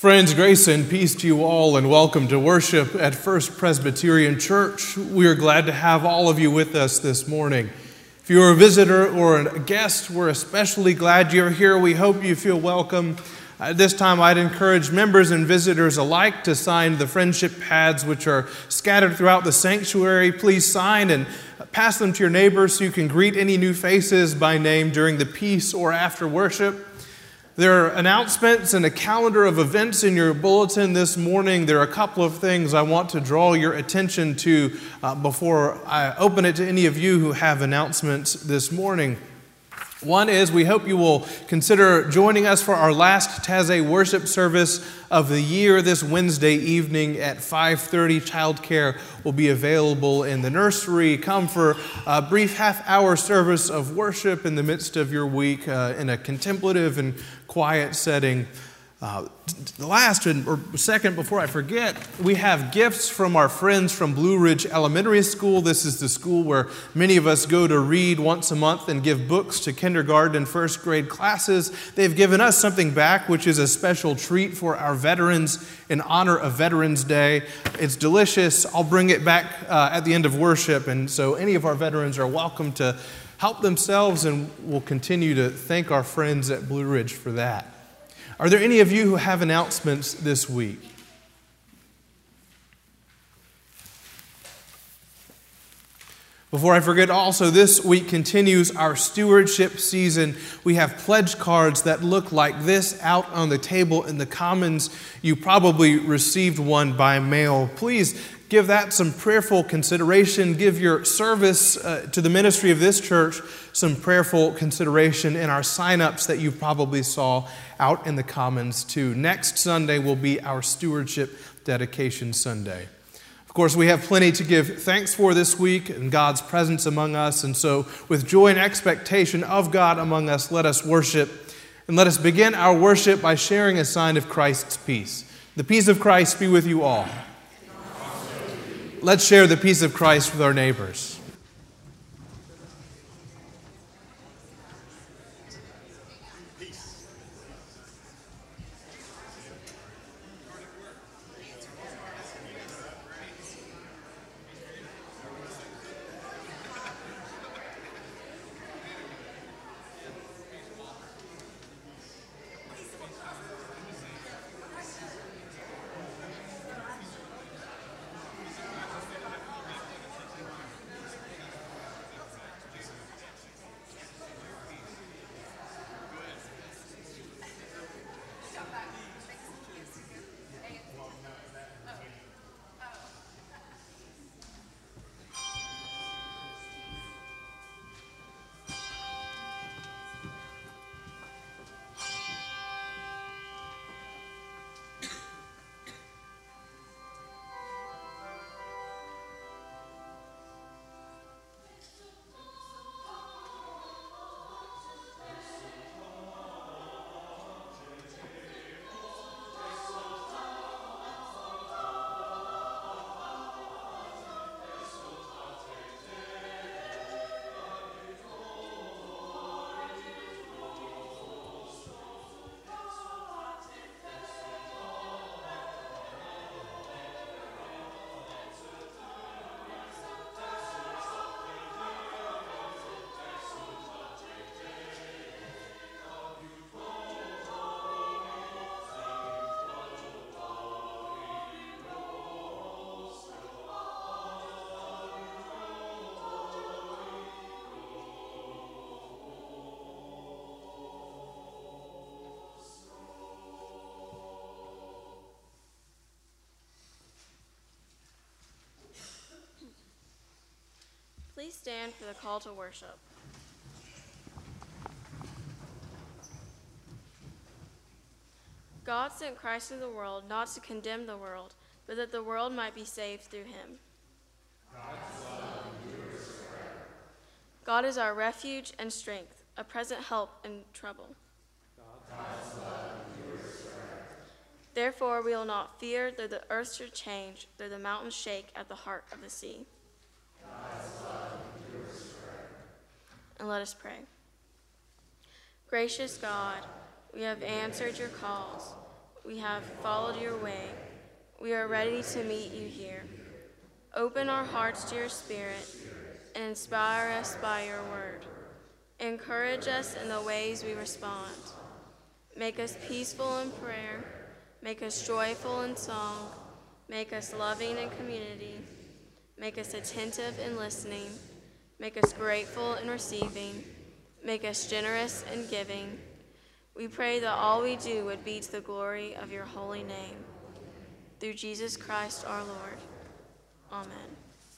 Friends, grace and peace to you all, and welcome to worship at First Presbyterian Church. We are glad to have all of you with us this morning. If you're a visitor or a guest, we're especially glad you're here. We hope you feel welcome. At this time, I'd encourage members and visitors alike to sign the friendship pads which are scattered throughout the sanctuary. Please sign and pass them to your neighbors so you can greet any new faces by name during the peace or after worship. There are announcements and a calendar of events in your bulletin this morning. There are a couple of things I want to draw your attention to before I open it to any of you who have announcements this morning. One is we hope you will consider joining us for our last Taizé worship service of the year this Wednesday evening at 5:30. Childcare will be available in the nursery. Come for a brief half-hour service of worship in the midst of your week in a contemplative and quiet setting. Last or second, before I forget, we have gifts from our friends from Blue Ridge Elementary School. This is the school where many of us go to read once a month and give books to kindergarten and first grade classes. They've given us something back, which is a special treat for our veterans in honor of Veterans Day. It's delicious. I'll bring it back at the end of worship, and so any of our veterans are welcome to help themselves, and we'll continue to thank our friends at Blue Ridge for that. Are there any of you who have announcements this week? Before I forget, also, this week continues our stewardship season. We have pledge cards that look like this out on the table in the Commons. You probably received one by mail. Please give that some prayerful consideration. Give your service to the ministry of this church some prayerful consideration in our sign-ups that you probably saw out in the Commons too. Next Sunday will be our Stewardship Dedication Sunday. Of course, we have plenty to give thanks for this week and God's presence among us. And so with joy and expectation of God among us, let us worship. And let us begin our worship by sharing a sign of Christ's peace. The peace of Christ be with you all. Let's share the peace of Christ with our neighbors. Please stand for the call to worship. God sent Christ into the world not to condemn the world, but that the world might be saved through him. God is our refuge and strength, a present help in trouble. Therefore we will not fear, though the earth should change, though the mountains shake at the heart of the sea. And let us pray. Gracious God, we have answered your calls. We have followed your way. We are ready to meet you here. Open our hearts to your Spirit and inspire us by your word. Encourage us in the ways we respond. Make us peaceful in prayer. Make us joyful in song. Make us loving in community. Make us attentive in listening. Make us grateful in receiving. Make us generous in giving. We pray that all we do would be to the glory of your holy name. Through Jesus Christ our Lord. Amen.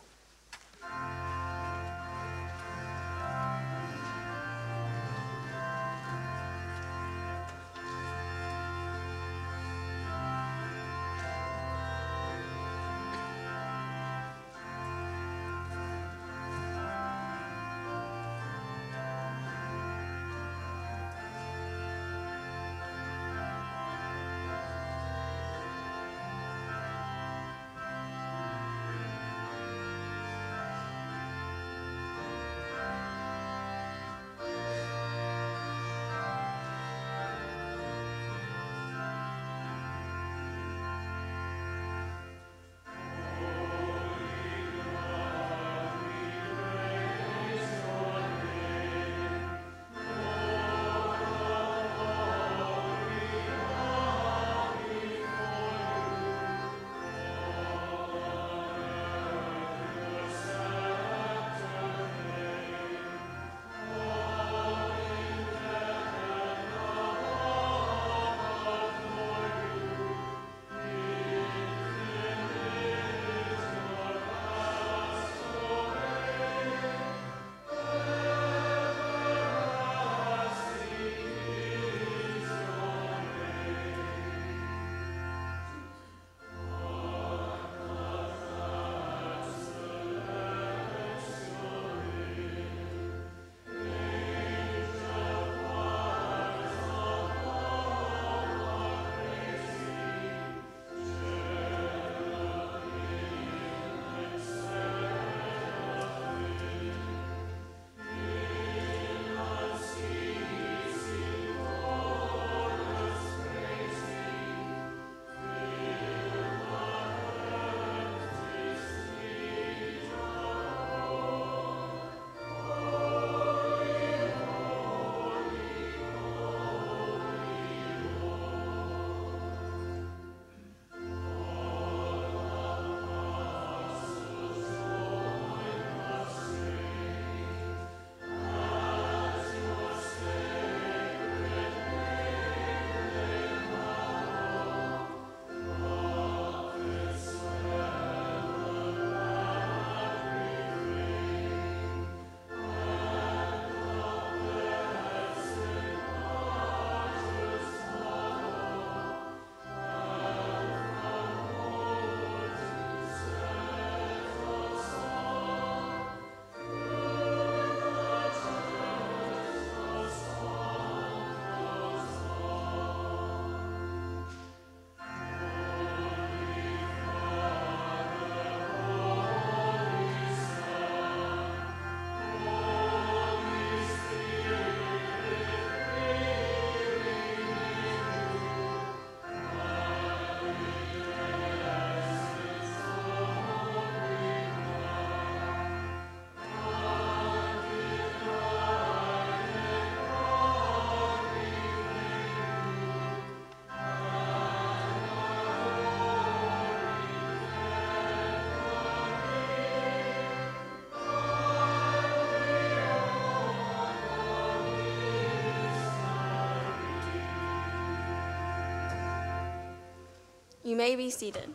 You may be seated.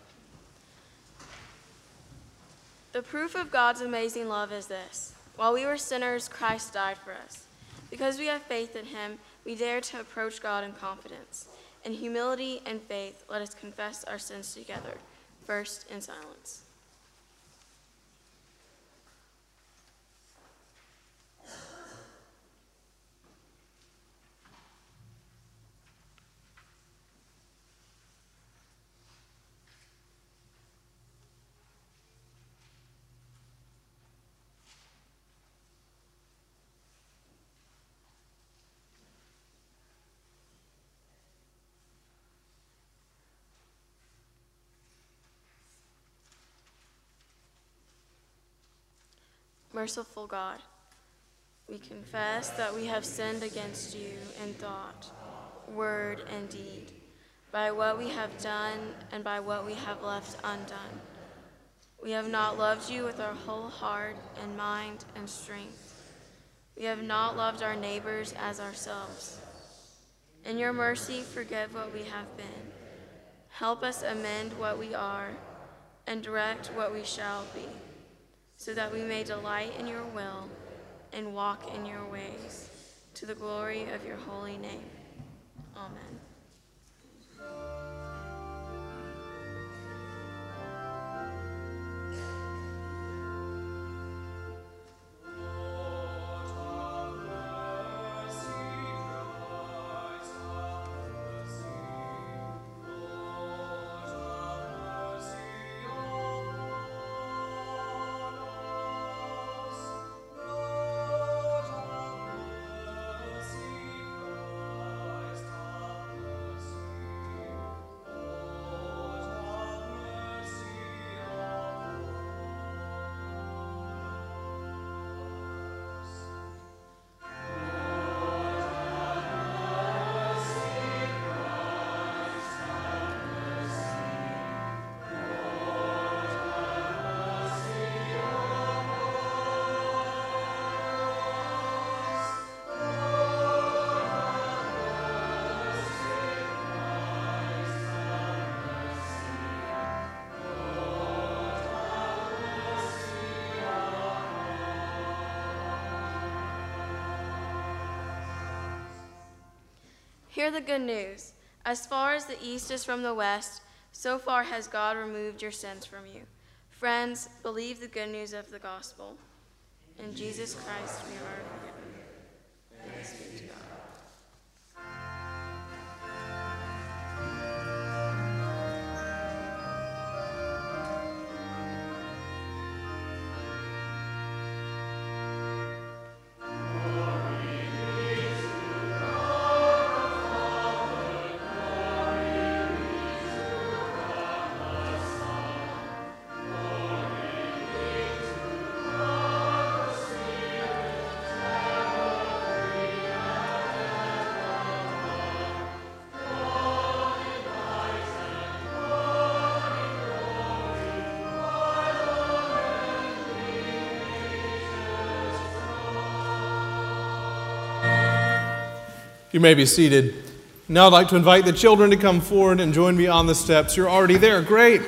The proof of God's amazing love is this: while we were sinners, Christ died for us. Because we have faith in him, we dare to approach God in confidence. In humility and faith, let us confess our sins together, first in silence. merciful God, we confess that we have sinned against you in thought, word, and deed, by what we have done and by what we have left undone. We have not loved you with our whole heart and mind and strength. We have not loved our neighbors as ourselves. In your mercy, forgive what we have been. Help us amend what we are and direct what we shall be, so that we may delight in your will and walk in your ways, to the glory of your holy name. Amen. Hear the good news. As far as the east is from the west, so far has God removed your sins from you. Friends, believe the good news of the gospel. In Jesus Christ we are forgiven. Thanks be to God. You may be seated. Now I'd like to invite the children to come forward and join me on the steps. You're already there. Great.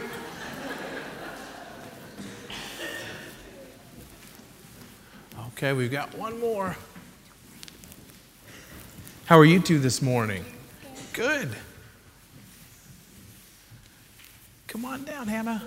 Okay, we've got one more. How are you two this morning? Good. Come on down, Hannah.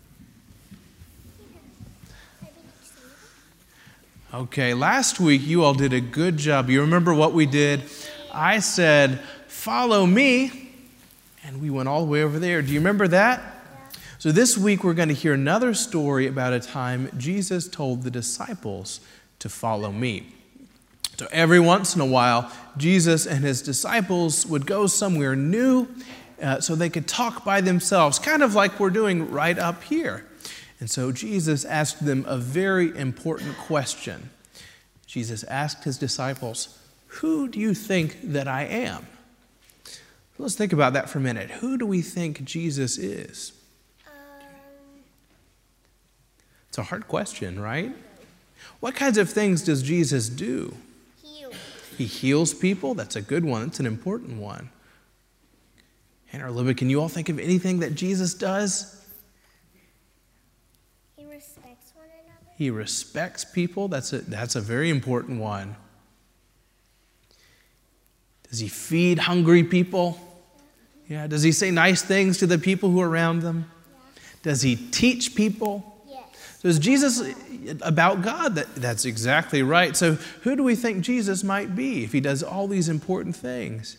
Okay, last week you all did a good job. You remember what we did? I said, follow me, and we went all the way over there. Do you remember that? Yeah. So this week we're going to hear another story about a time Jesus told the disciples to follow me. So every once in a while, Jesus and his disciples would go somewhere new so they could talk by themselves, kind of like we're doing right up here. And so Jesus asked them a very important question. Jesus asked his disciples, who do you think that I am? Let's think about that for a minute. Who do we think Jesus is? It's a hard question, right? What kinds of things does Jesus do? He heals people. That's a good one. It's an important one. Hannah or Libby, can you all think of anything that Jesus does? He respects one another. He respects people. That's a very important one. Does he feed hungry people? Yeah. Does he say nice things to the people who are around them? Yeah. Does he teach people? Yes. So is Jesus about God? That's exactly right. So who do we think Jesus might be if he does all these important things?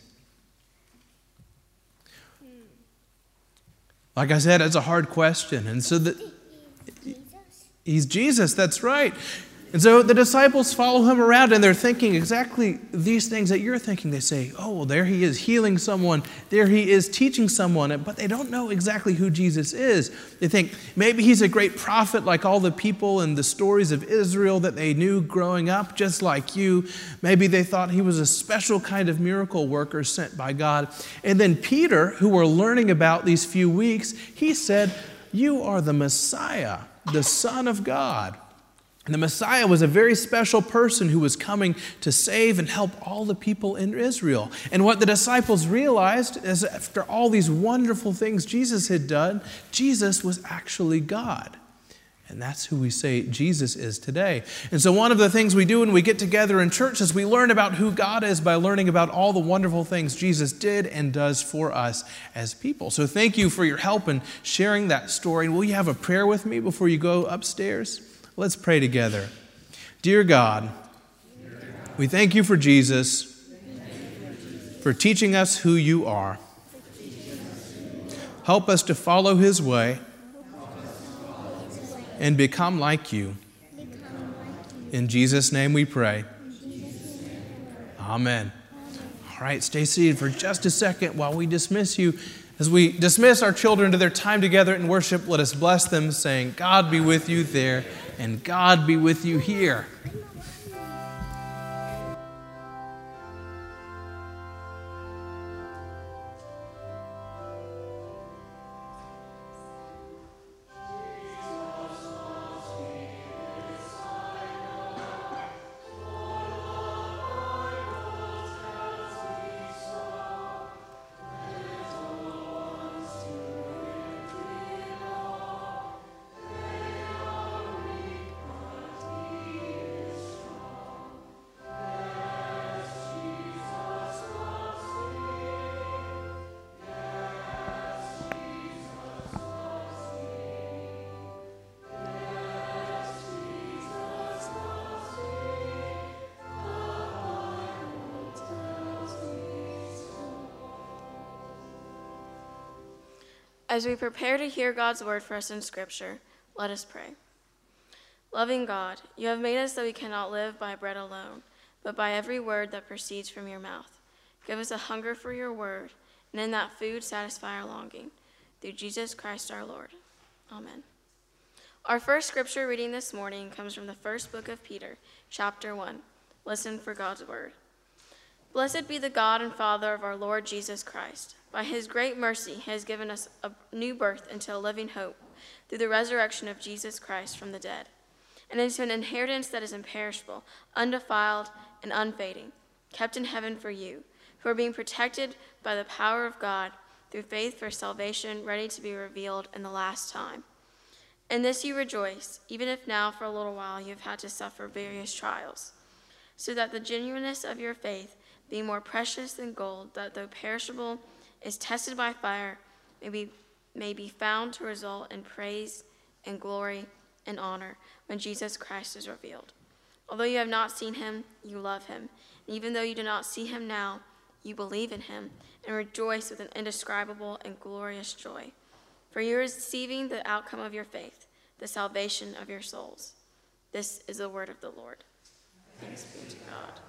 Like I said, it's a hard question. And so Jesus. He's Jesus, that's right. And so the disciples follow him around, and they're thinking exactly these things that you're thinking. They say, oh, well, there he is healing someone. There he is teaching someone. But they don't know exactly who Jesus is. They think maybe he's a great prophet like all the people in the stories of Israel that they knew growing up, just like you. Maybe they thought he was a special kind of miracle worker sent by God. And then Peter, who we're learning about these few weeks, he said, you are the Messiah, the Son of God. And the Messiah was a very special person who was coming to save and help all the people in Israel. And what the disciples realized is after all these wonderful things Jesus had done, Jesus was actually God. And that's who we say Jesus is today. And so one of the things we do when we get together in church is we learn about who God is by learning about all the wonderful things Jesus did and does for us as people. So thank you for your help in sharing that story. And will you have a prayer with me before you go upstairs? Let's pray together. Dear God, we thank you for Jesus, for teaching us who you are. Help us to follow his way and become like you. In Jesus' name we pray. Amen. All right, stay seated for just a second while we dismiss you. As we dismiss our children to their time together in worship, let us bless them, saying, God be with you there, and God be with you here. As we prepare to hear God's word for us in Scripture, let us pray. Loving God, you have made us that we cannot live by bread alone, but by every word that proceeds from your mouth. Give us a hunger for your word, and in that food satisfy our longing. Through Jesus Christ our Lord. Amen. Our first scripture reading this morning comes from the first book of Peter, chapter 1. Listen for God's word. Blessed be the God and Father of our Lord Jesus Christ. By his great mercy, he has given us a new birth into a living hope through the resurrection of Jesus Christ from the dead, and into an inheritance that is imperishable, undefiled, and unfading, kept in heaven for you, who are being protected by the power of God through faith for salvation ready to be revealed in the last time. In this you rejoice, even if now for a little while you have had to suffer various trials, so that the genuineness of your faith, being more precious than gold, that though perishable is tested by fire, may be found to result in praise and glory and honor when Jesus Christ is revealed. Although you have not seen him, you love him. And even though you do not see him now, you believe in him and rejoice with an indescribable and glorious joy. For you are receiving the outcome of your faith, the salvation of your souls. This is the word of the Lord. Thanks be to God.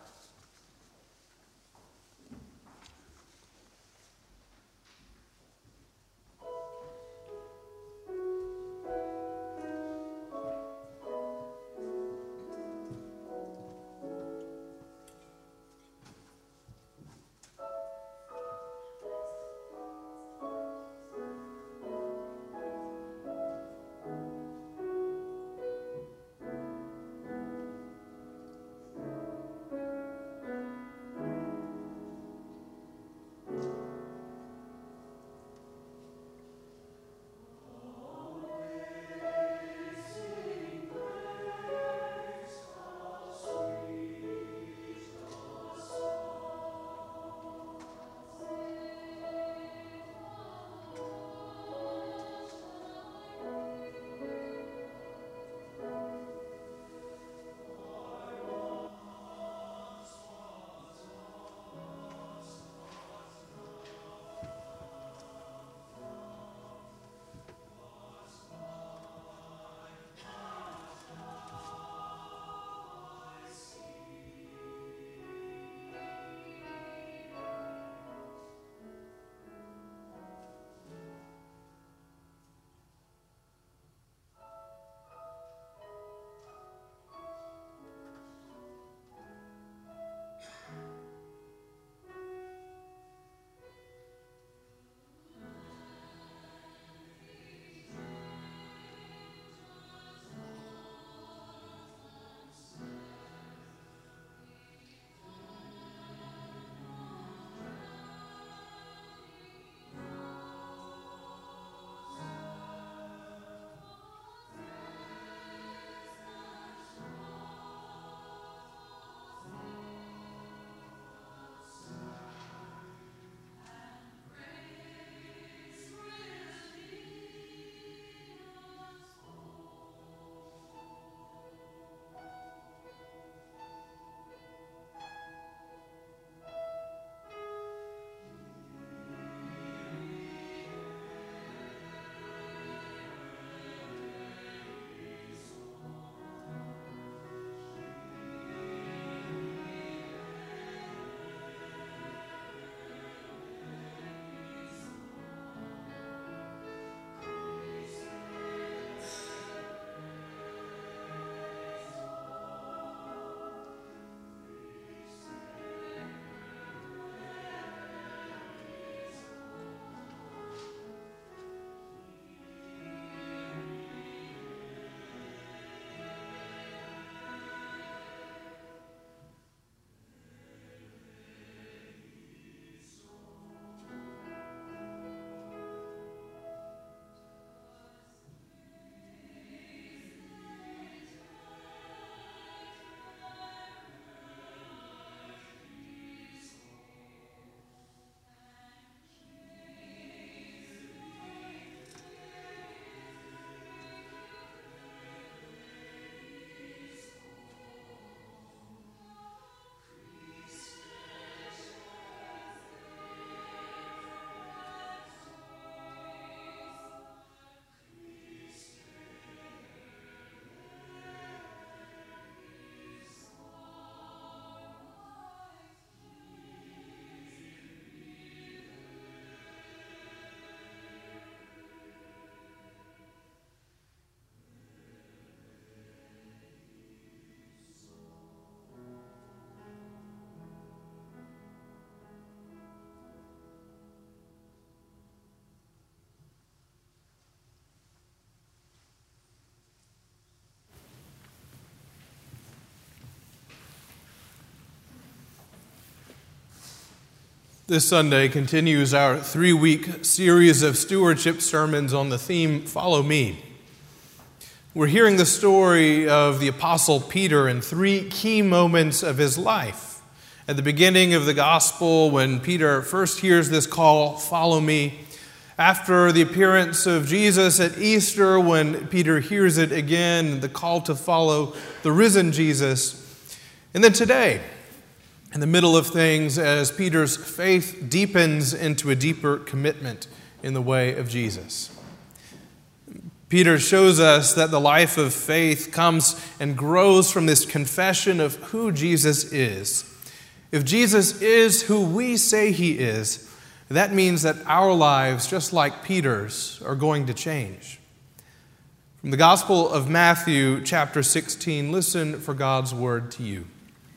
This Sunday continues our 3-week series of stewardship sermons on the theme, Follow Me. We're hearing the story of the Apostle Peter in 3 key moments of his life. At the beginning of the gospel, when Peter first hears this call, Follow Me. After the appearance of Jesus at Easter, when Peter hears it again, the call to follow the risen Jesus. And then today, in the middle of things, as Peter's faith deepens into a deeper commitment in the way of Jesus. Peter shows us that the life of faith comes and grows from this confession of who Jesus is. If Jesus is who we say he is, that means that our lives, just like Peter's, are going to change. From the Gospel of Matthew, chapter 16, listen for God's word to you.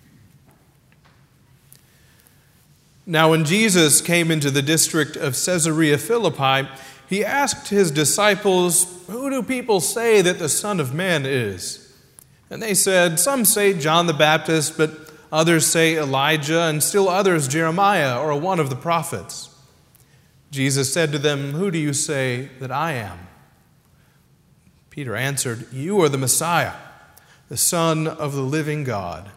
Now, when Jesus came into the district of Caesarea Philippi, he asked his disciples, Who do people say that the Son of Man is? And they said, Some say John the Baptist, but others say Elijah, and still others Jeremiah or one of the prophets. Jesus said to them, Who do you say that I am? Peter answered, You are the Messiah, the Son of the living God.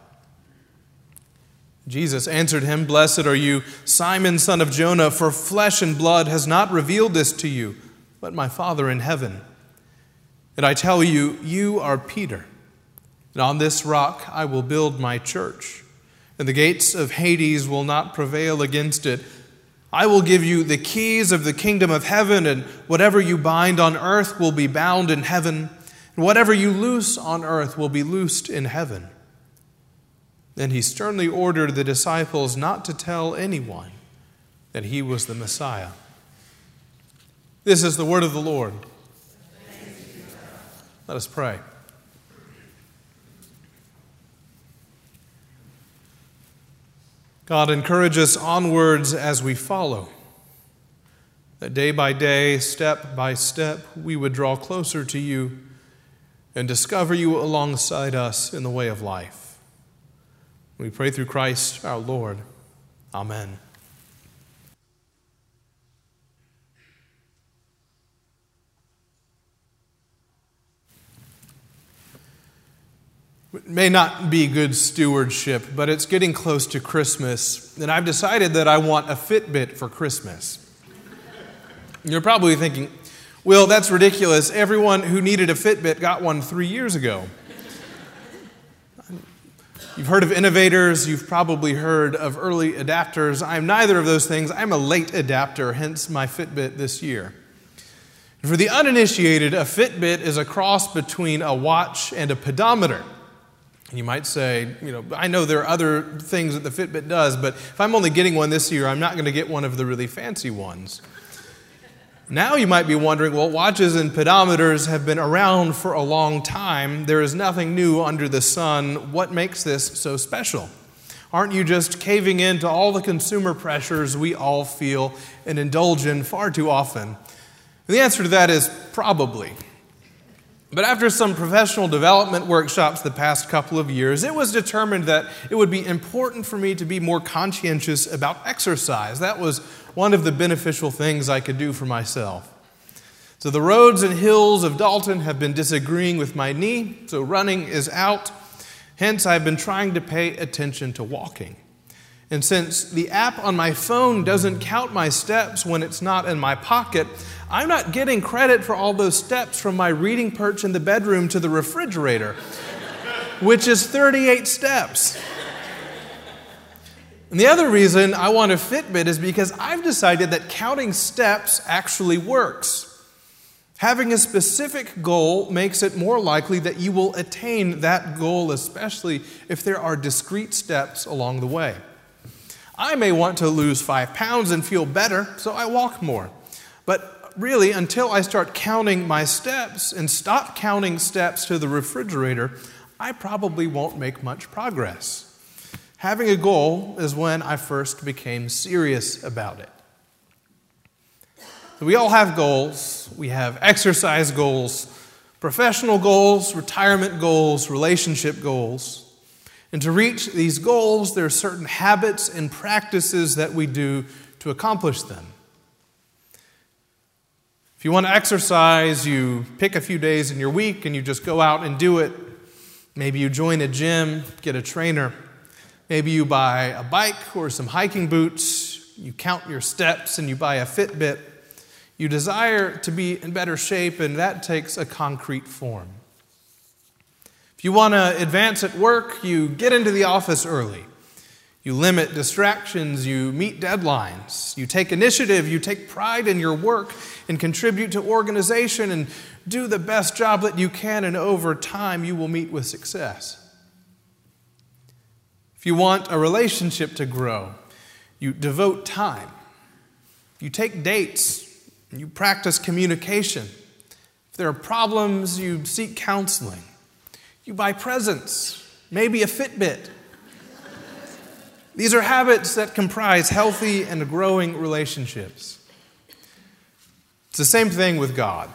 Jesus answered him, Blessed are you, Simon, son of Jonah, for flesh and blood has not revealed this to you, but my Father in heaven. And I tell you, you are Peter, and on this rock I will build my church, and the gates of Hades will not prevail against it. I will give you the keys of the kingdom of heaven, and whatever you bind on earth will be bound in heaven, and whatever you loose on earth will be loosed in heaven. Then he sternly ordered the disciples not to tell anyone that he was the Messiah. This is the word of the Lord. Let us pray. God, encourage us onwards as we follow, that day by day, step by step, we would draw closer to you and discover you alongside us in the way of life. We pray through Christ our Lord. Amen. It may not be good stewardship, but it's getting close to Christmas, and I've decided that I want a Fitbit for Christmas. You're probably thinking, Will, that's ridiculous. Everyone who needed a Fitbit got one 3 years ago. You've heard of innovators, you've probably heard of early adapters. I'm neither of those things. I'm a late adapter, hence my Fitbit this year. And for the uninitiated, a Fitbit is a cross between a watch and a pedometer. And you might say, I know there are other things that the Fitbit does, but if I'm only getting one this year, I'm not going to get one of the really fancy ones. Now you might be wondering, well, watches and pedometers have been around for a long time. There is nothing new under the sun. What makes this so special? Aren't you just caving in to all the consumer pressures we all feel and indulge in far too often? And the answer to that is probably. But after some professional development workshops the past couple of years, it was determined that it would be important for me to be more conscientious about exercise. That was one of the beneficial things I could do for myself. So the roads and hills of Dalton have been disagreeing with my knee, so running is out. Hence, I've been trying to pay attention to walking. And since the app on my phone doesn't count my steps when it's not in my pocket, I'm not getting credit for all those steps from my reading perch in the bedroom to the refrigerator, which is 38 steps. And the other reason I want a Fitbit is because I've decided that counting steps actually works. Having a specific goal makes it more likely that you will attain that goal, especially if there are discrete steps along the way. I may want to lose 5 pounds and feel better, so I walk more. But really, until I start counting my steps and stop counting steps to the refrigerator, I probably won't make much progress. Having a goal is when I first became serious about it. So we all have goals. We have exercise goals, professional goals, retirement goals, relationship goals. And to reach these goals, there are certain habits and practices that we do to accomplish them. If you want to exercise, you pick a few days in your week and you just go out and do it. Maybe you join a gym, get a trainer. Maybe you buy a bike or some hiking boots. You count your steps and you buy a Fitbit. You desire to be in better shape, and that takes a concrete form. If you want to advance at work, you get into the office early. You limit distractions, you meet deadlines, you take initiative, you take pride in your work and contribute to organization and do the best job that you can, and over time you will meet with success. If you want a relationship to grow, you devote time. You take dates, you practice communication. If there are problems, you seek counseling. You buy presents, maybe a Fitbit. These are habits that comprise healthy and growing relationships. It's the same thing with God.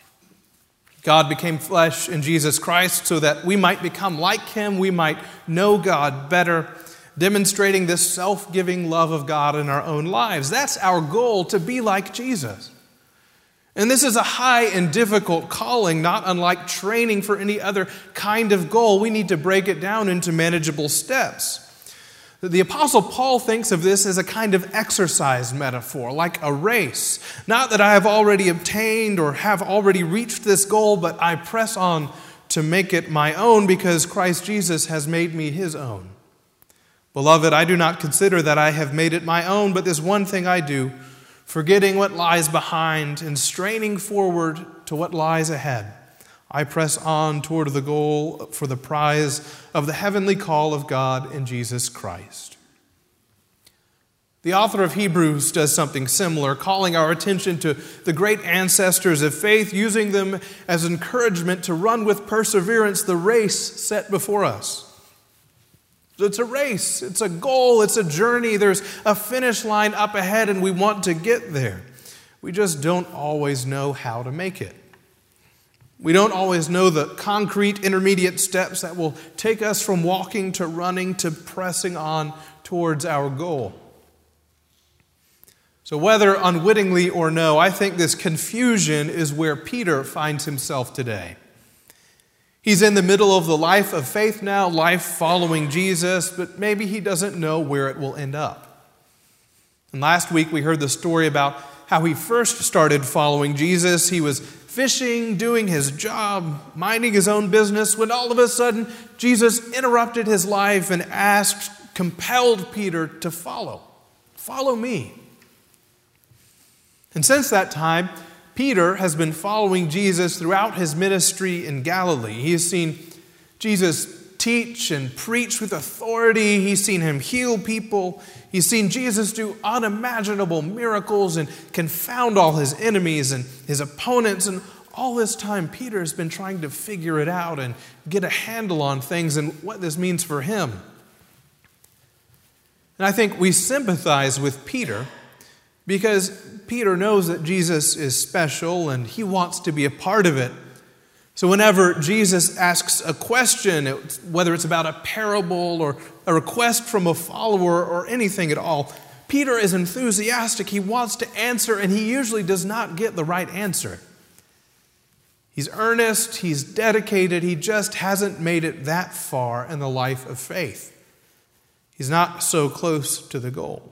God became flesh in Jesus Christ so that we might become like Him, we might know God better, demonstrating this self-giving love of God in our own lives. That's our goal, to be like Jesus. And this is a high and difficult calling, not unlike training for any other kind of goal. We need to break it down into manageable steps. The Apostle Paul thinks of this as a kind of exercise metaphor, like a race. Not that I have already obtained or have already reached this goal, but I press on to make it my own because Christ Jesus has made me His own. Beloved, I do not consider that I have made it my own, but this one thing I do, forgetting what lies behind and straining forward to what lies ahead, I press on toward the goal for the prize of the heavenly call of God in Jesus Christ. The author of Hebrews does something similar, calling our attention to the great ancestors of faith, using them as encouragement to run with perseverance the race set before us. It's a race, it's a goal, it's a journey. There's a finish line up ahead and we want to get there. We just don't always know how to make it. We don't always know the concrete intermediate steps that will take us from walking to running to pressing on towards our goal. So whether unwittingly or no, I think this confusion is where Peter finds himself today. He's in the middle of the life of faith now, life following Jesus, but maybe he doesn't know where it will end up. And last week we heard the story about how he first started following Jesus. He was fishing, doing his job, minding his own business, when all of a sudden Jesus interrupted his life and compelled Peter to follow. Follow me. And since that time, Peter has been following Jesus throughout his ministry in Galilee. He has seen Jesus teach and preach with authority. He's seen him heal people. He's seen Jesus do unimaginable miracles and confound all his enemies and his opponents. And all this time, Peter has been trying to figure it out and get a handle on things and what this means for him. And I think we sympathize with Peter because Peter knows that Jesus is special and he wants to be a part of it. So whenever Jesus asks a question, whether it's about a parable or a request from a follower or anything at all, Peter is enthusiastic. He wants to answer, and he usually does not get the right answer. He's earnest, he's dedicated, he just hasn't made it that far in the life of faith. He's not so close to the goal.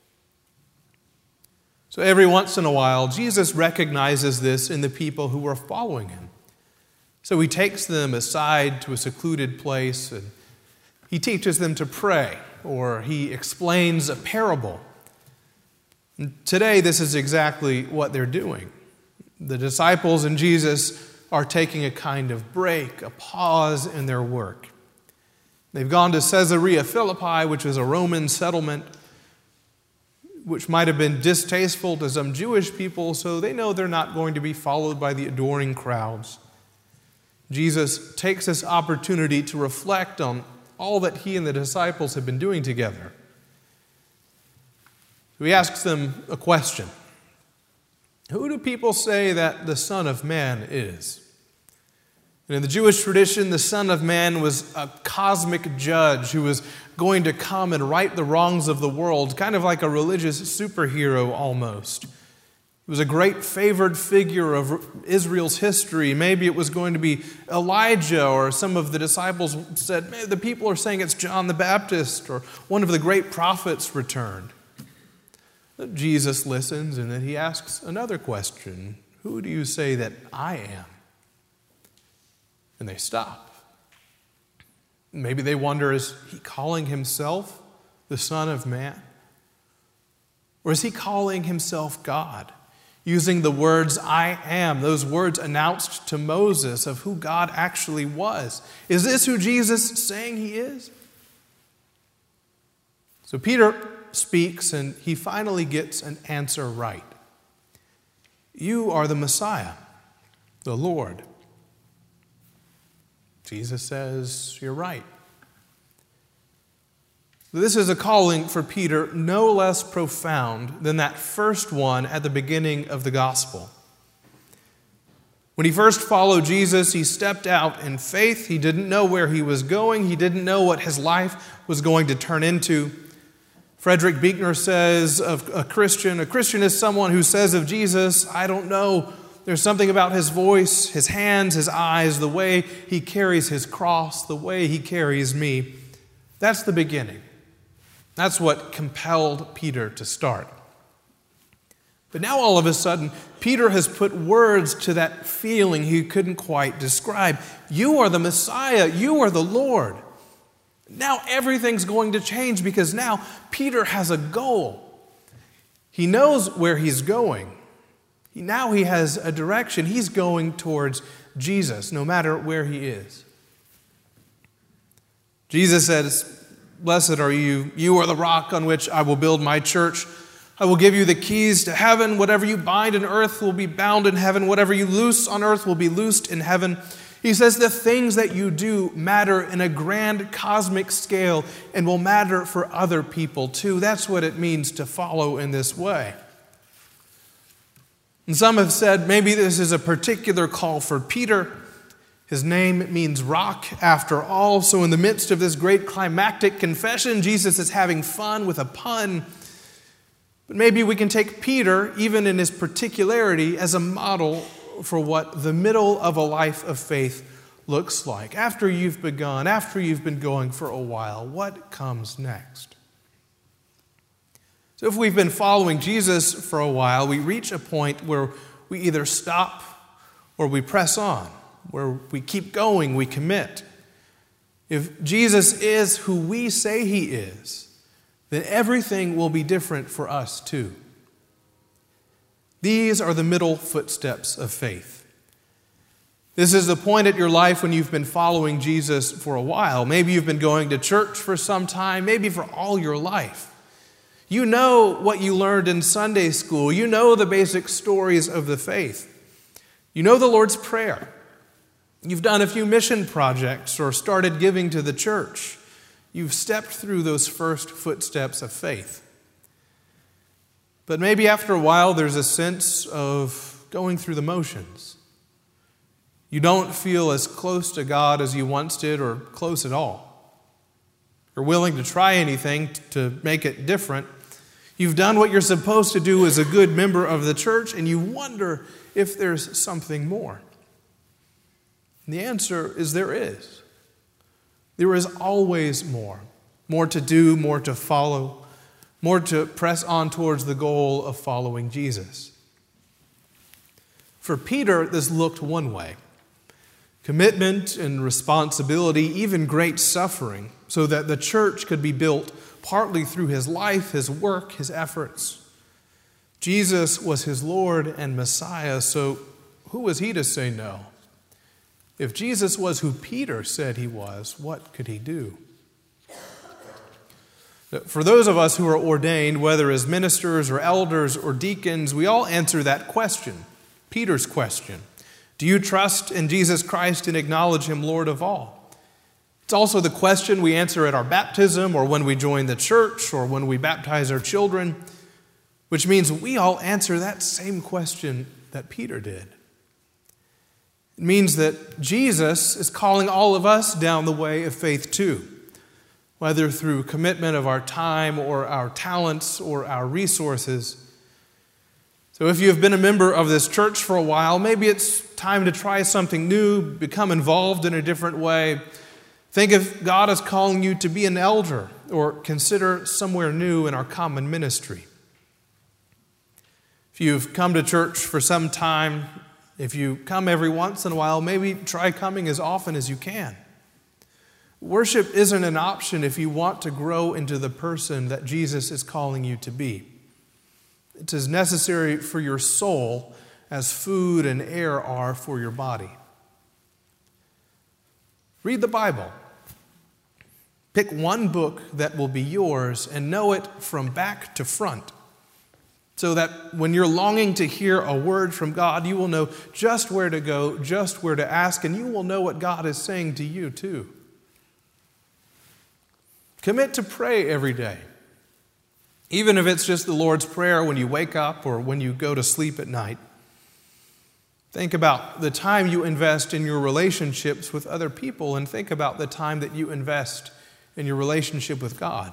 So every once in a while, Jesus recognizes this in the people who are following him. So he takes them aside to a secluded place and he teaches them to pray, or he explains a parable. And today, this is exactly what they're doing. The disciples and Jesus are taking a kind of break, a pause in their work. They've gone to Caesarea Philippi, which is a Roman settlement, which might have been distasteful to some Jewish people, so they know they're not going to be followed by the adoring crowds. Jesus takes this opportunity to reflect on all that he and the disciples have been doing together. So he asks them a question. Who do people say that the Son of Man is? And in the Jewish tradition, the Son of Man was a cosmic judge who was going to come and right the wrongs of the world, kind of like a religious superhero almost. He was a great favored figure of Israel's history. Maybe it was going to be Elijah, or some of the disciples said, maybe the people are saying it's John the Baptist, or one of the great prophets returned. But Jesus listens, and then he asks another question. Who do you say that I am? And they stop. Maybe they wonder, is he calling himself the Son of Man? Or is he calling himself God, using the words I am, those words announced to Moses of who God actually was? Is this who Jesus is saying he is? So Peter speaks, and he finally gets an answer right. You are the Messiah, the Lord. Jesus says, you're right. This is a calling for Peter no less profound than that first one at the beginning of the gospel. When he first followed Jesus, he stepped out in faith. He didn't know where he was going. He didn't know what his life was going to turn into. Frederick Buechner says of a Christian is someone who says of Jesus, I don't know. There's something about his voice, his hands, his eyes, the way he carries his cross, the way he carries me. That's the beginning. That's what compelled Peter to start. But now all of a sudden, Peter has put words to that feeling he couldn't quite describe. You are the Messiah. You are the Lord. Now everything's going to change, because now Peter has a goal. He knows where he's going. Now he has a direction. He's going towards Jesus, no matter where he is. Jesus says, blessed are you. You are the rock on which I will build my church. I will give you the keys to heaven. Whatever you bind on earth will be bound in heaven. Whatever you loose on earth will be loosed in heaven. He says the things that you do matter in a grand cosmic scale and will matter for other people too. That's what it means to follow in this way. And some have said maybe this is a particular call for Peter. His name means rock after all. So in the midst of this great climactic confession, Jesus is having fun with a pun. But maybe we can take Peter, even in his particularity, as a model for what the middle of a life of faith looks like. After you've begun, after you've been going for a while, what comes next? So if we've been following Jesus for a while, we reach a point where we either stop or we press on, where we keep going, we commit. If Jesus is who we say he is, then everything will be different for us too. These are the middle footsteps of faith. This is the point at your life when you've been following Jesus for a while. Maybe you've been going to church for some time, maybe for all your life. You know what you learned in Sunday school. You know the basic stories of the faith. You know the Lord's Prayer. You've done a few mission projects or started giving to the church. You've stepped through those first footsteps of faith. But maybe after a while there's a sense of going through the motions. You don't feel as close to God as you once did, or close at all. You're willing to try anything to make it different. You've done what you're supposed to do as a good member of the church, and you wonder if there's something more. And the answer is there is. There is always more. More to do, more to follow, more to press on towards the goal of following Jesus. For Peter, this looked one way. Commitment and responsibility, even great suffering, so that the church could be built partly through his life, his work, his efforts. Jesus was his Lord and Messiah, so who was he to say no? If Jesus was who Peter said he was, what could he do? For those of us who are ordained, whether as ministers or elders or deacons, we all answer that question, Peter's question. Do you trust in Jesus Christ and acknowledge him Lord of all? It's also the question we answer at our baptism or when we join the church or when we baptize our children, which means we all answer that same question that Peter did. It means that Jesus is calling all of us down the way of faith too, whether through commitment of our time or our talents or our resources. So if you've been a member of this church for a while, maybe it's time to try something new, become involved in a different way. Think if God is calling you to be an elder or consider somewhere new in our common ministry. If you've come to church for some time, if you come every once in a while, maybe try coming as often as you can. Worship isn't an option if you want to grow into the person that Jesus is calling you to be. It's as necessary for your soul as food and air are for your body. Read the Bible. Pick one book that will be yours and know it from back to front, so that when you're longing to hear a word from God, you will know just where to go, just where to ask, and you will know what God is saying to you too. Commit to pray every day. Even if it's just the Lord's Prayer when you wake up or when you go to sleep at night. Think about the time you invest in your relationships with other people, and think about the time that you invest in your relationship with God.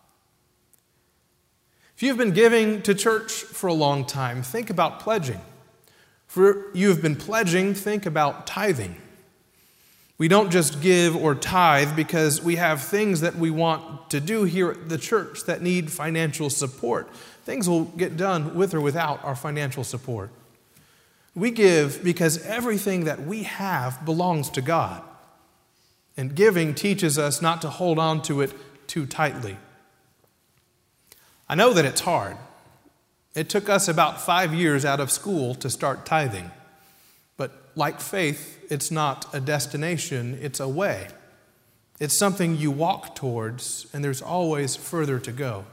If you've been giving to church for a long time, think about pledging. For you have been pledging, think about tithing. We don't just give or tithe because we have things that we want to do here at the church that need financial support. Things will get done with or without our financial support. We give because everything that we have belongs to God. And giving teaches us not to hold on to it too tightly. I know that it's hard. It took us about 5 years out of school to start tithing. But like faith, it's not a destination, it's a way. It's something you walk towards, and there's always further to go.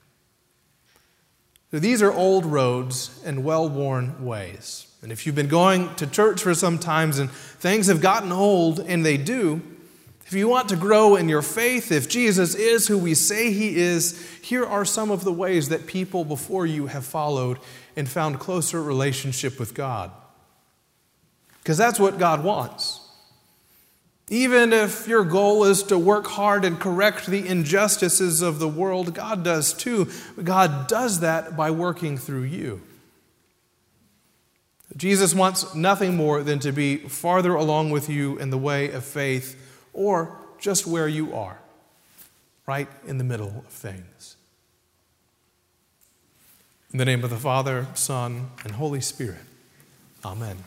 So these are old roads and well-worn ways. And if you've been going to church for some time and things have gotten old, and they do, if you want to grow in your faith, if Jesus is who we say he is, here are some of the ways that people before you have followed and found closer relationship with God. Because that's what God wants. Even if your goal is to work hard and correct the injustices of the world, God does too. God does that by working through you. Jesus wants nothing more than to be farther along with you in the way of faith, or just where you are, right in the middle of things. In the name of the Father, Son, and Holy Spirit. Amen.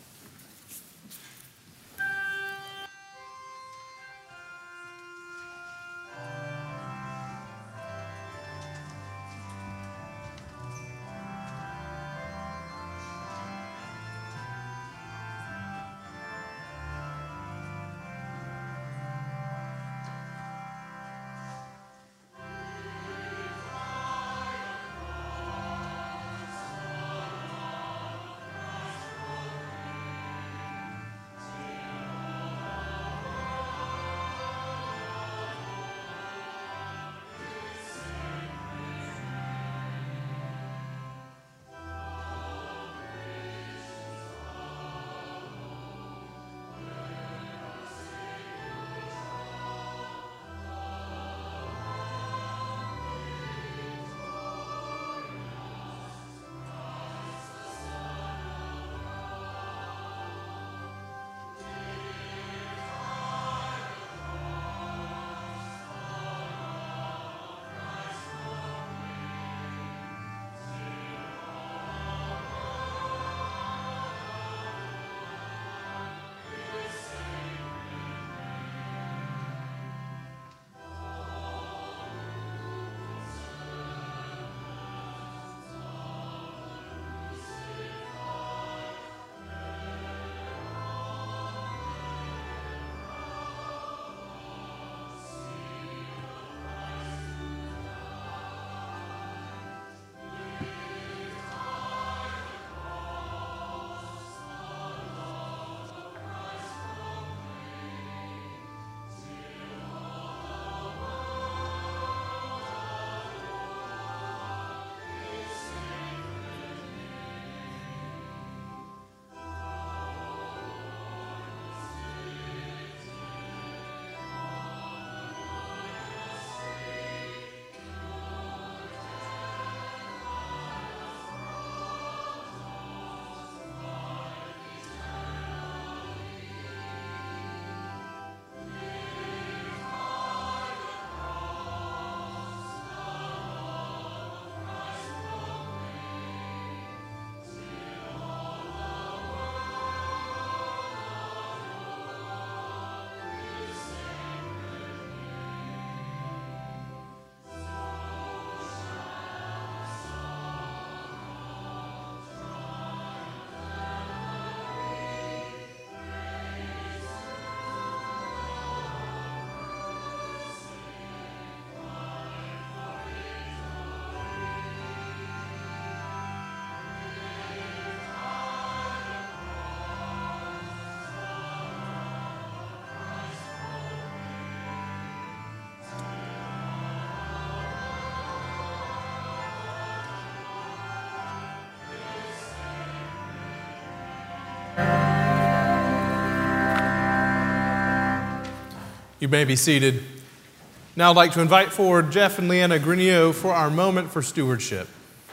You may be seated. Now I'd like to invite forward Jeff and Leanna Grinio for our moment for stewardship.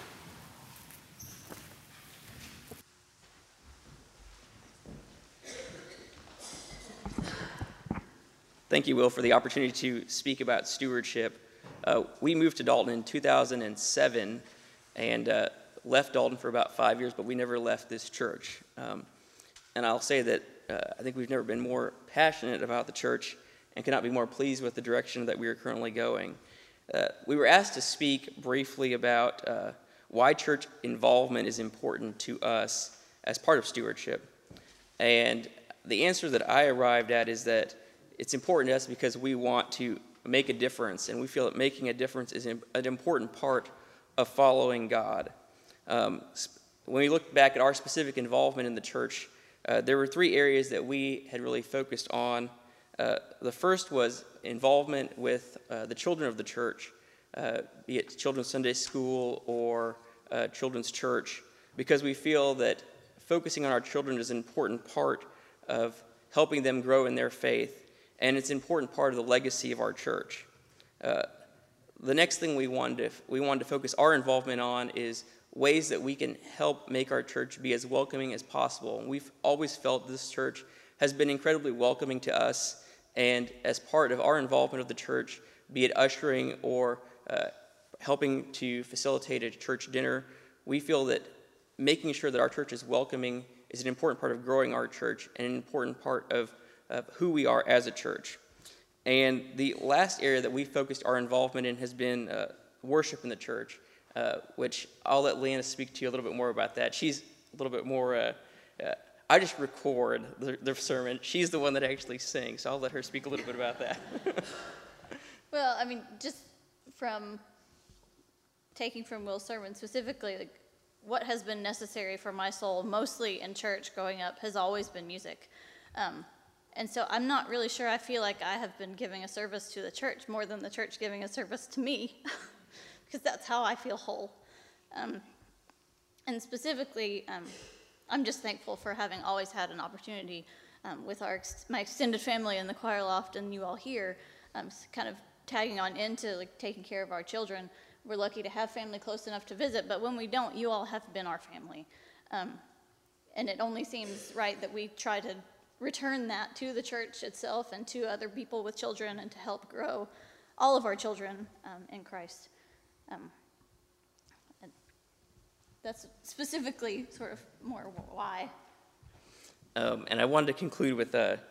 Thank you, Will, for the opportunity to speak about stewardship. We moved to Dalton in 2007 and left Dalton for about 5 years, but we never left this church. And I'll say that I think we've never been more passionate about the church and cannot be more pleased with the direction that we are currently going. We were asked to speak briefly about why church involvement is important to us as part of stewardship. And the answer that I arrived at is that it's important to us because we want to make a difference, and we feel that making a difference is an important part of following God. When we look back at our specific involvement in the church, there were 3 areas that we had really focused on. The first was involvement with the children of the church, be it Children's Sunday School or Children's Church, because we feel that focusing on our children is an important part of helping them grow in their faith, and it's an important part of the legacy of our church. The next thing we wanted to focus our involvement on is ways that we can help make our church be as welcoming as possible. We've always felt this church has been incredibly welcoming to us, and as part of our involvement of the church, be it ushering or helping to facilitate a church dinner, we feel that making sure that our church is welcoming is an important part of growing our church and an important part of who we are as a church. And the last area that we focused our involvement in has been worship in the church, which I'll let Leanna speak to you a little bit more about that. She's a little bit more... I just record the sermon. She's the one that actually sings, so I'll let her speak a little bit about that. Well, I mean, just from taking from Will's sermon specifically, like, what has been necessary for my soul, mostly in church growing up, has always been music. And so I'm not really sure I feel like I have been giving a service to the church more than the church giving a service to me, because that's how I feel whole. And specifically, I'm just thankful for having always had an opportunity with my extended family in the choir loft and you all here, kind of tagging on into like taking care of our children. We're lucky to have family close enough to visit, but when we don't, you all have been our family. And it only seems right that we try to return that to the church itself and to other people with children and to help grow all of our children in Christ. And that's specifically sort of more why. And I wanted to conclude with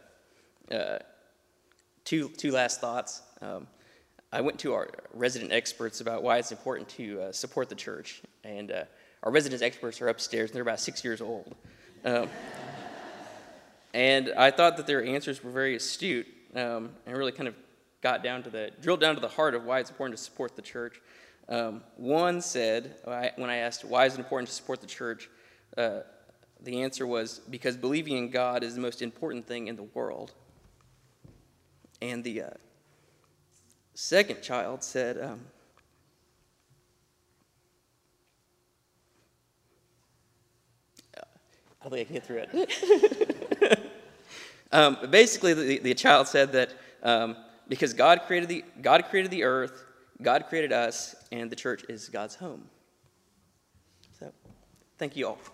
two last thoughts. I went to our resident experts about why it's important to support the church, and our resident experts are upstairs, and they're about 6 years old. And I thought that their answers were very astute, and really kind of drilled down to the heart of why it's important to support the church. One said, when I asked why is it important to support the church, the answer was because believing in God is the most important thing in the world. And the second child said, I don't think I can get through it. Basically, the child said that because God created the earth, God created us, and the church is God's home. So, thank you all.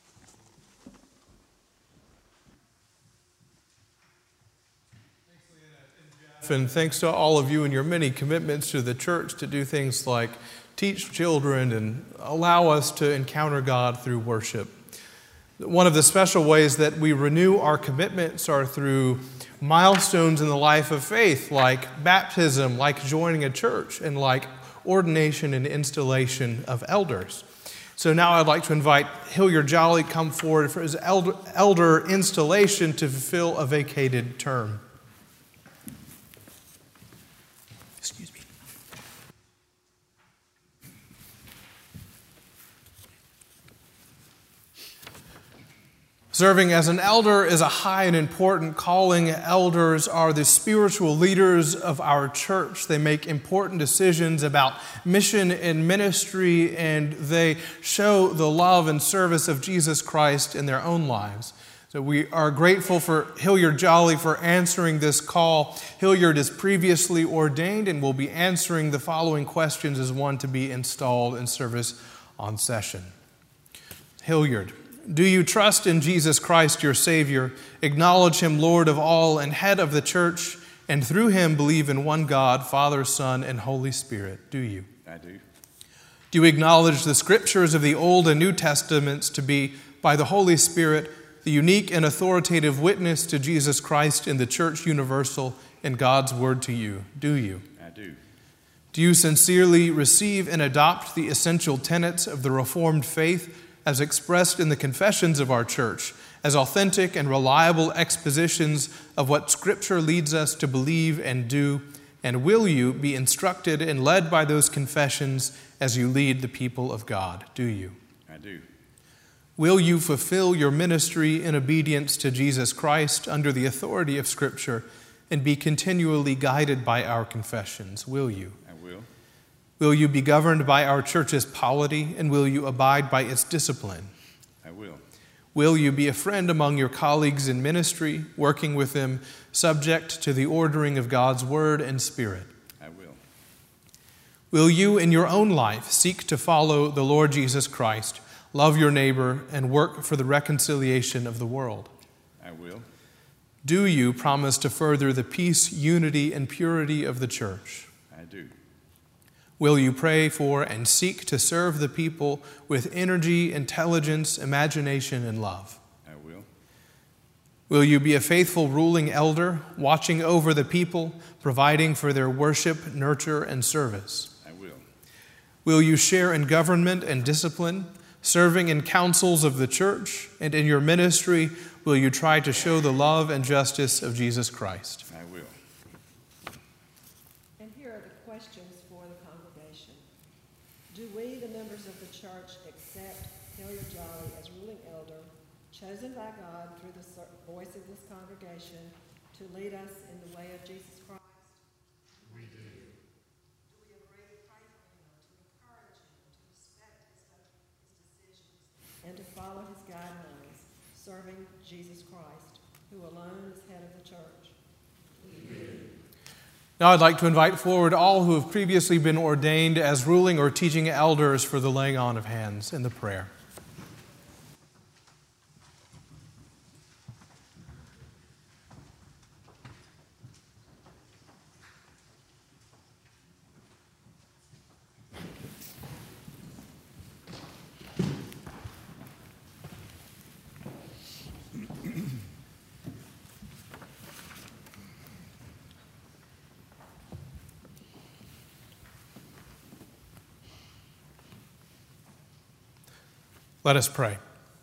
And thanks to all of you and your many commitments to the church to do things like teach children and allow us to encounter God through worship. One of the special ways that we renew our commitments are through milestones in the life of faith, like baptism, like joining a church, and like ordination and installation of elders. So now I'd like to invite Hilliard Jolly come forward for his elder installation to fulfill a vacated term. Excuse me. Serving as an elder is a high and important calling. Elders are the spiritual leaders of our church. They make important decisions about mission and ministry, and they show the love and service of Jesus Christ in their own lives. So we are grateful for Hilliard Jolly for answering this call. Hilliard is previously ordained and will be answering the following questions as one to be installed in service on session. Hilliard, do you trust in Jesus Christ, your Savior, acknowledge him Lord of all and head of the church, and through him believe in one God, Father, Son, and Holy Spirit? Do you? I do. Do you acknowledge the scriptures of the Old and New Testaments to be, by the Holy Spirit, the unique and authoritative witness to Jesus Christ in the Church Universal and God's Word to you? Do you? I do. Do you sincerely receive and adopt the essential tenets of the Reformed faith as expressed in the confessions of our church, as authentic and reliable expositions of what Scripture leads us to believe and do? And will you be instructed and led by those confessions as you lead the people of God? Do you? I do. Will you fulfill your ministry in obedience to Jesus Christ under the authority of Scripture and be continually guided by our confessions? Will you? I will. Will you be governed by our church's polity, and will you abide by its discipline? I will. Will you be a friend among your colleagues in ministry, working with them subject to the ordering of God's Word and Spirit? I will. Will you in your own life seek to follow the Lord Jesus Christ, love your neighbor, and work for the reconciliation of the world? I will. Do you promise to further the peace, unity, and purity of the church? I do. Will you pray for and seek to serve the people with energy, intelligence, imagination, and love? I will. Will you be a faithful ruling elder, watching over the people, providing for their worship, nurture, and service? I will. Will you share in government and discipline, serving in councils of the church, and in your ministry, will you try to show the love and justice of Jesus Christ? I will. And here are the questions for the congregation. Do we, the members of the church, accept Hilliard Jolly as ruling elder, chosen by God through the voice of this congregation to lead us in the way of Jesus Christ? We do. Do we agree to pray for him, to encourage him, to respect his decisions, and to follow his guidelines, serving Jesus Christ, who alone is head of the church? Now I'd like to invite forward all who have previously been ordained as ruling or teaching elders for the laying on of hands in the prayer. Let us pray.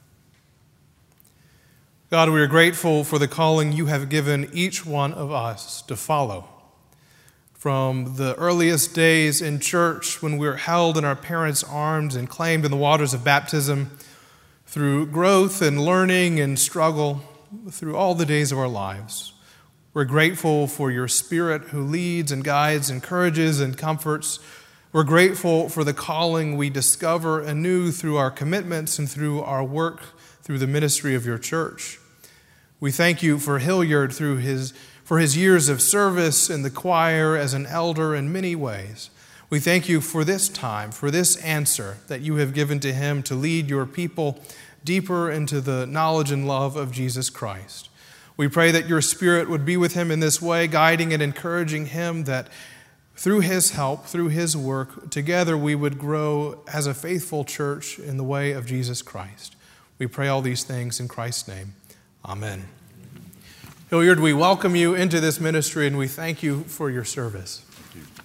God, we are grateful for the calling you have given each one of us to follow. From the earliest days in church when we were held in our parents' arms and claimed in the waters of baptism, through growth and learning and struggle, through all the days of our lives, we're grateful for your Spirit who leads and guides, encourages and comforts. We're grateful for the calling we discover anew through our commitments and through our work through the ministry of your church. We thank you for Hilliard for his years of service in the choir as an elder in many ways. We thank you for this time, for this answer that you have given to him to lead your people deeper into the knowledge and love of Jesus Christ. We pray that your Spirit would be with him in this way, guiding and encouraging him, that through his help, through his work, together we would grow as a faithful church in the way of Jesus Christ. We pray all these things in Christ's name. Amen. Hilliard, we welcome you into this ministry and we thank you for your service. Thank you.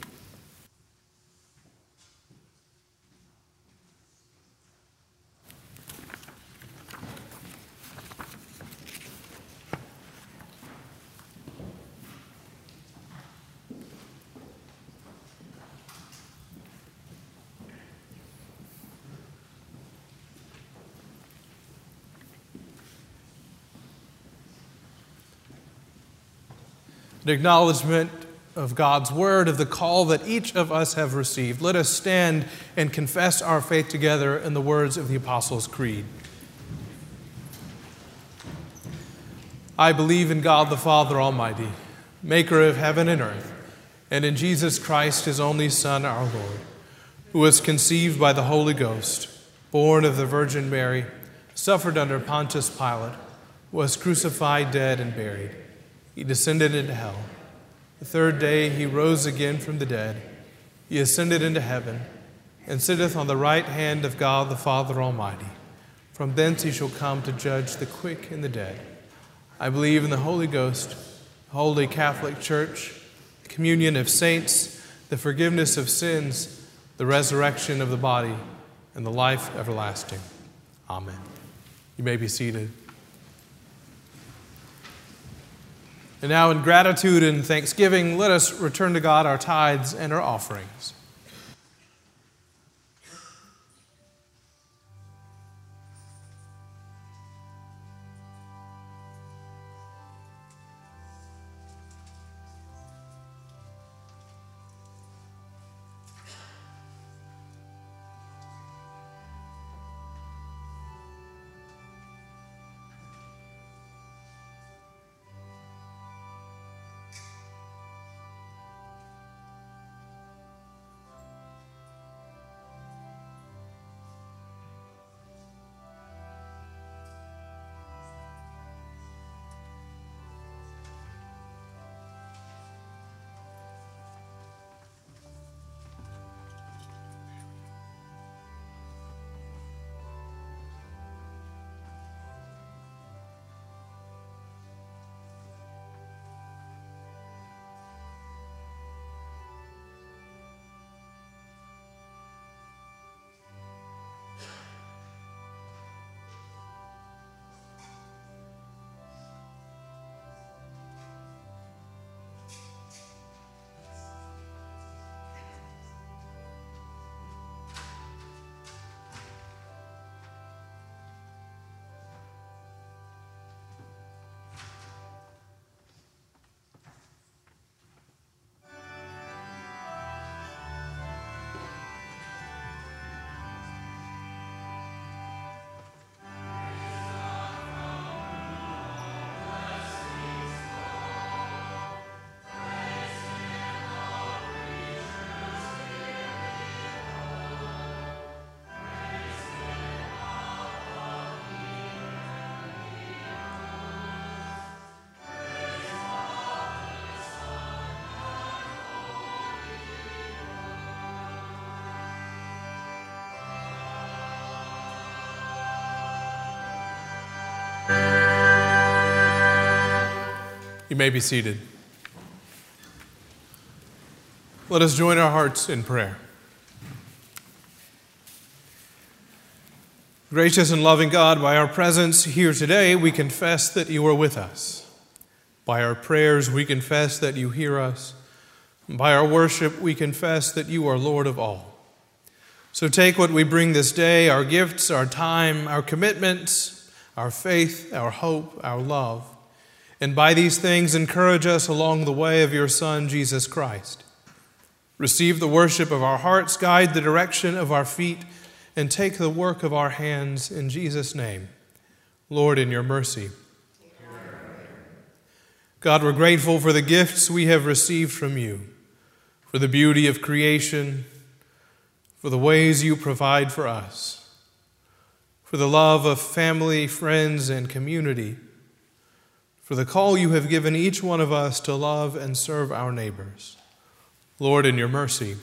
An acknowledgement of God's word, of the call that each of us have received. Let us stand and confess our faith together in the words of the Apostles' Creed. I believe in God the Father Almighty, maker of heaven and earth, and in Jesus Christ, his only Son, our Lord, who was conceived by the Holy Ghost, born of the Virgin Mary, suffered under Pontius Pilate, was crucified, dead, and buried. He descended into hell. The third day he rose again from the dead. He ascended into heaven, and sitteth on the right hand of God the Father Almighty. From thence he shall come to judge the quick and the dead. I believe in the Holy Ghost, the Holy Catholic Church, the communion of saints, the forgiveness of sins, the resurrection of the body, and the life everlasting. Amen. You may be seated. And now, in gratitude and thanksgiving, let us return to God our tithes and our offerings. You may be seated. Let us join our hearts in prayer. Gracious and loving God, by our presence here today, we confess that you are with us. By our prayers, we confess that you hear us. By our worship, we confess that you are Lord of all. So take what we bring this day, our gifts, our time, our commitments, our faith, our hope, our love, and by these things encourage us along the way of your Son, Jesus Christ. Receive the worship of our hearts, guide the direction of our feet, and take the work of our hands in Jesus' name. Lord, in your mercy. God, we're grateful for the gifts we have received from you, for the beauty of creation, for the ways you provide for us, for the love of family, friends, and community, for the call you have given each one of us to love and serve our neighbors. Lord, in your mercy.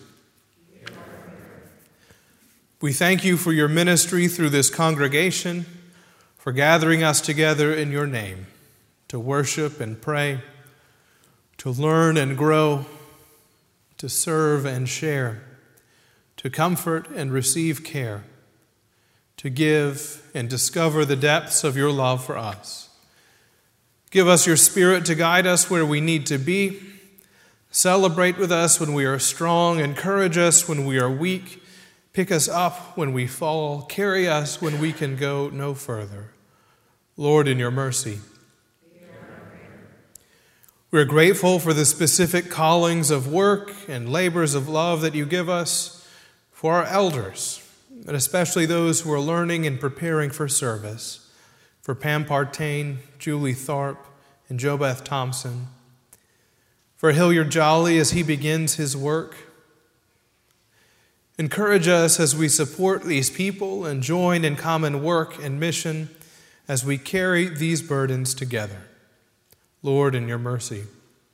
We thank you for your ministry through this congregation, for gathering us together in your name, to worship and pray, to learn and grow, to serve and share, to comfort and receive care, to give and discover the depths of your love for us. Give us your Spirit to guide us where we need to be. Celebrate with us when we are strong. Encourage us when we are weak. Pick us up when we fall. Carry us when we can go no further. Lord, in your mercy. We're grateful for the specific callings of work and labors of love that you give us, for our elders, and especially those who are learning and preparing for service, for Pam Partain, Julie Tharp, and Jobeth Thompson, for Hilliard Jolly as he begins his work. Encourage us as we support these people and join in common work and mission as we carry these burdens together. Lord, in your mercy.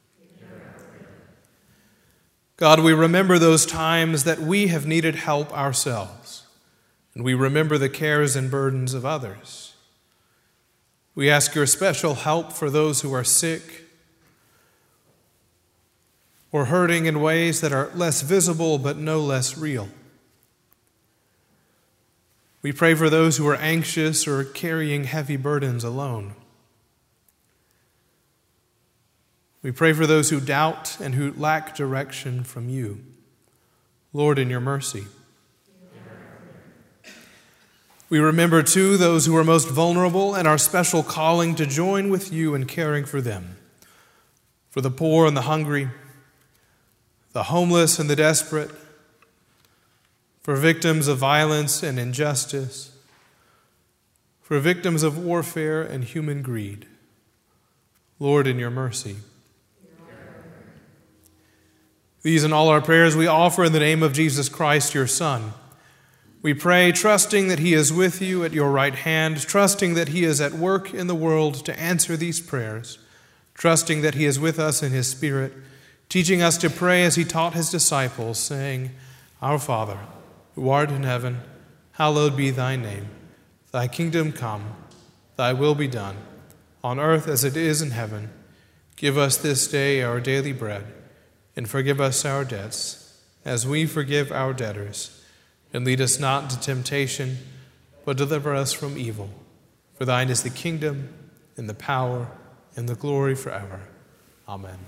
God, we remember those times that we have needed help ourselves, and we remember the cares and burdens of others. We ask your special help for those who are sick or hurting in ways that are less visible but no less real. We pray for those who are anxious or carrying heavy burdens alone. We pray for those who doubt and who lack direction from you. Lord, in your mercy. We remember, too, those who are most vulnerable and our special calling to join with you in caring for them, for the poor and the hungry, the homeless and the desperate, for victims of violence and injustice, for victims of warfare and human greed. Lord, in your mercy. These and all our prayers we offer in the name of Jesus Christ, your Son. We pray, trusting that he is with you at your right hand, trusting that he is at work in the world to answer these prayers, trusting that he is with us in his Spirit, teaching us to pray as he taught his disciples, saying, Our Father, who art in heaven, hallowed be thy name. Thy kingdom come, thy will be done, on earth as it is in heaven. Give us this day our daily bread, and forgive us our debts, as we forgive our debtors. And lead us not into temptation, but deliver us from evil. For thine is the kingdom, and the power, and the glory forever. Amen.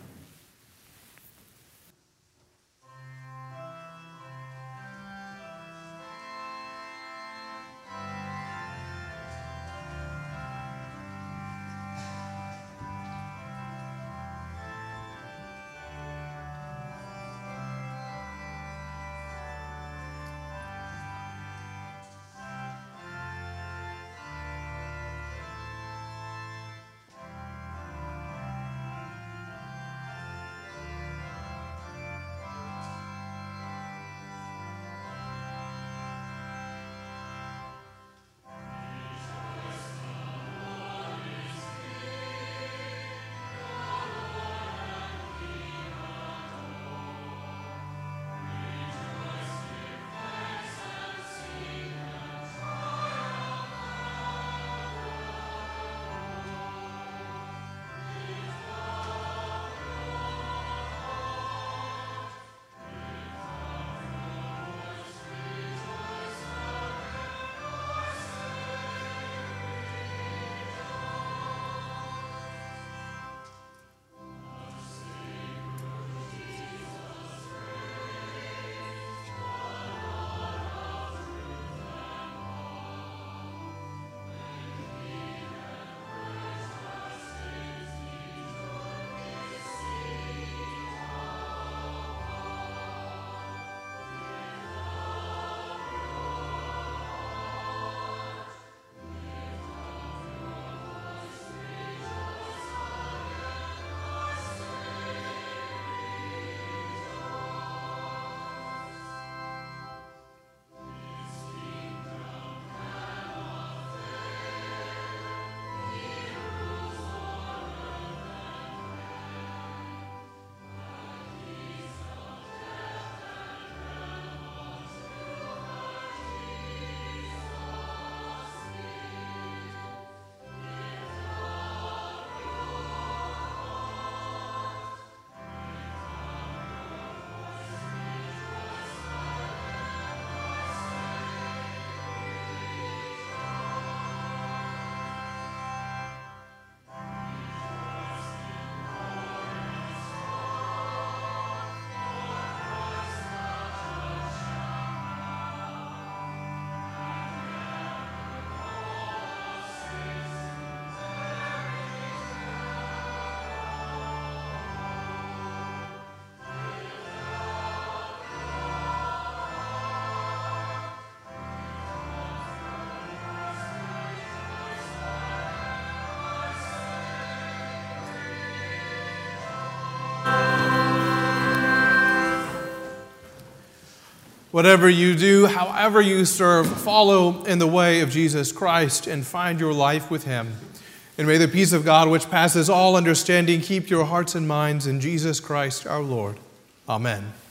Whatever you do, however you serve, follow in the way of Jesus Christ and find your life with him. And may the peace of God, which passes all understanding, keep your hearts and minds in Jesus Christ our Lord. Amen.